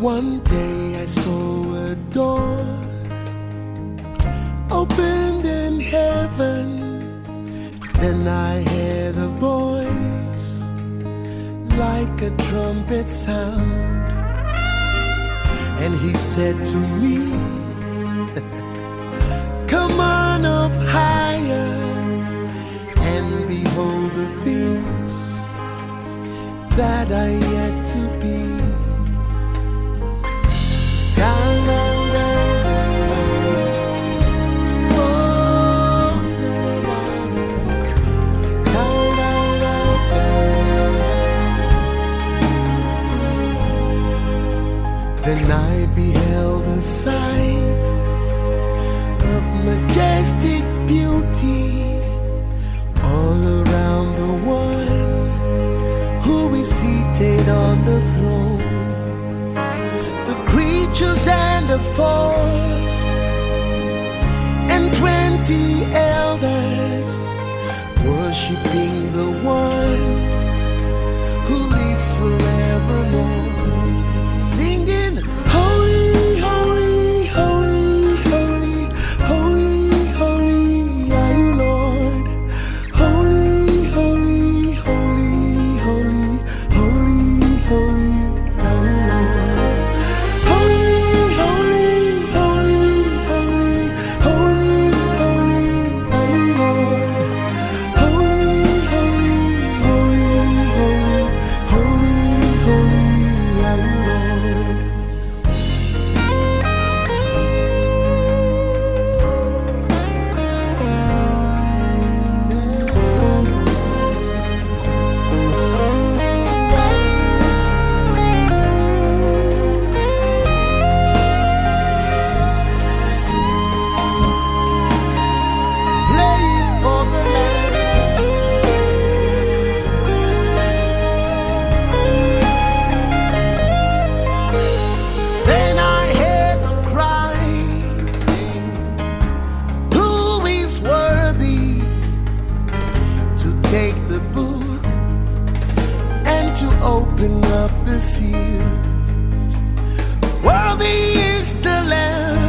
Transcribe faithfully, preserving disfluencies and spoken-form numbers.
One day I saw a door opened in heaven. Then I heard a voice like a trumpet sound, and he said to me, come on up higher and behold the things that are yet to be. Down, down, down, down. Oh, down, down, down, down. Then I beheld a sight of majestic beauty all around the one who is seated on the throne. The creatures and the four and twenty elders worshiping the one who lives forevermore, singing holy, holy, holy, holy, holy, holy are you, Lord. Holy, holy, holy, holy, holy, holy are you, Lord. Holy, holy, holy, holy, holy, holy are you, Lord. Holy, holy, holy, holy, holy, holy are you, Lord. Play it for the Lamb. Then I heard them cry, sing, who is worthy to take the book and to open up the seal? Worthy is the Lamb